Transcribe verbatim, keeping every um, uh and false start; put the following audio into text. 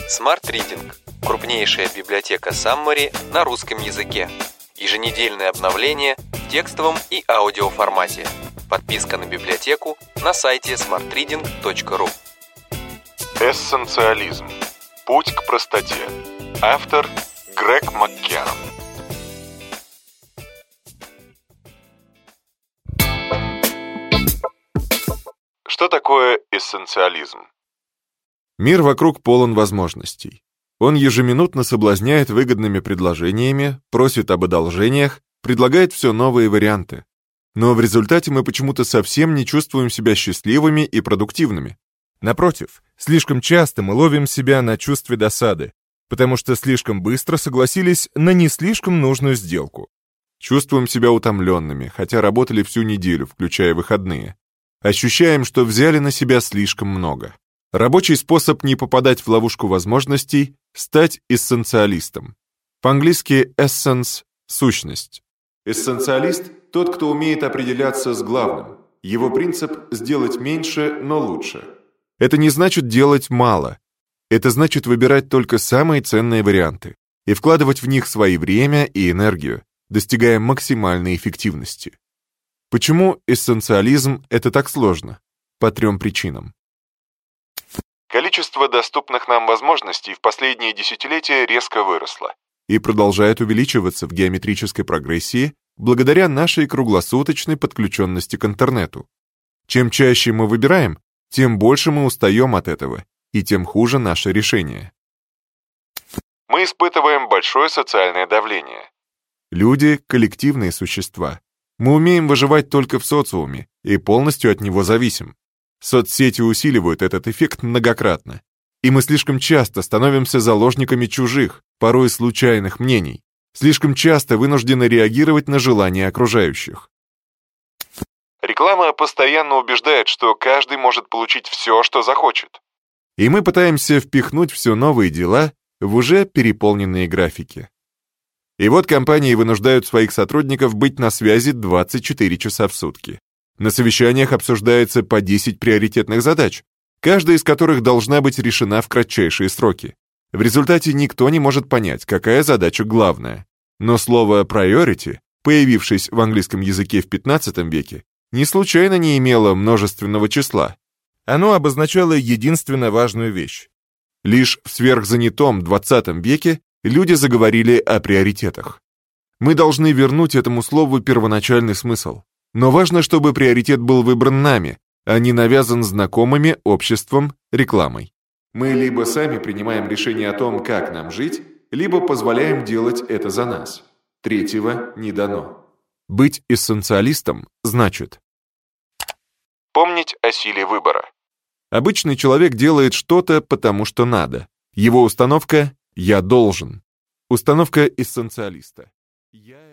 Smart Reading – крупнейшая библиотека Summary на русском языке. Еженедельное обновление в текстовом и аудиоформате. Подписка на библиотеку на сайте смарт ридинг точка ру. Эссенциализм. Путь к простоте. Автор Грег Маккерон. Что такое эссенциализм? Мир вокруг полон возможностей. Он ежеминутно соблазняет выгодными предложениями, просит об одолжениях, предлагает все новые варианты. Но в результате мы почему-то совсем не чувствуем себя счастливыми и продуктивными. Напротив, слишком часто мы ловим себя на чувстве досады, потому что слишком быстро согласились на не слишком нужную сделку. Чувствуем себя утомленными, хотя работали всю неделю, включая выходные. Ощущаем, что взяли на себя слишком много. Рабочий способ не попадать в ловушку возможностей — стать эссенциалистом. По-английски essence — сущность. Эссенциалист — тот, кто умеет определяться с главным. Его принцип — сделать меньше, но лучше. Это не значит делать мало. Это значит выбирать только самые ценные варианты и вкладывать в них свои время и энергию, достигая максимальной эффективности. Почему эссенциализм — это так сложно? По трем причинам. Количество доступных нам возможностей в последние десятилетия резко выросло и продолжает увеличиваться в геометрической прогрессии благодаря нашей круглосуточной подключенности к интернету. Чем чаще мы выбираем, тем больше мы устаем от этого, и тем хуже наше решение. Мы испытываем большое социальное давление. Люди — коллективные существа. Мы умеем выживать только в социуме и полностью от него зависим. Соцсети усиливают этот эффект многократно, и мы слишком часто становимся заложниками чужих, порой случайных мнений, слишком часто вынуждены реагировать на желания окружающих. Реклама постоянно убеждает, что каждый может получить все, что захочет. И мы пытаемся впихнуть все новые дела в уже переполненные графики. И вот компании вынуждают своих сотрудников быть на связи двадцать четыре часа в сутки. На совещаниях обсуждается по десять приоритетных задач, каждая из которых должна быть решена в кратчайшие сроки. В результате никто не может понять, какая задача главная. Но слово priority, появившись в английском языке в пятнадцатом веке, не случайно не имело множественного числа. Оно обозначало единственно важную вещь. Лишь в сверхзанятом двадцатом веке люди заговорили о приоритетах. Мы должны вернуть этому слову первоначальный смысл. Но важно, чтобы приоритет был выбран нами, а не навязан знакомыми, обществом, рекламой. Мы либо сами принимаем решение о том, как нам жить, либо позволяем делать это за нас. Третьего не дано. Быть эссенциалистом значит помнить о силе выбора. Обычный человек делает что-то, потому что надо. Его установка — «я должен». Установка эссенциалиста — «я